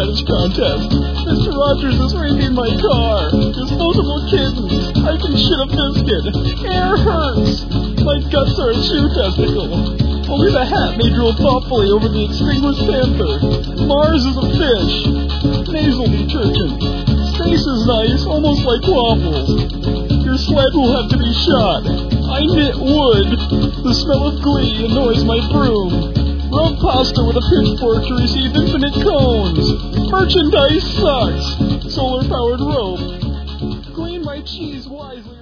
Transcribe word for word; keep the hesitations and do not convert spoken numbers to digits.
Spanish contest. Mister Rogers has reindeered my car. Disposable kittens. I can shit a biscuit. Air hurts. My guts are a shoe testicle. Only the hat may drool thoughtfully over the extinguished panther. Mars is a fish. Nasal detergent. Space is nice, almost like waffles. Your sled will have to be shot. I knit wood. The smell of glee annoys my broom. Rub pasta with a pitchfork to receive infinite cones. Merchandise sucks. Solar-powered rope. Clean my cheese wisely.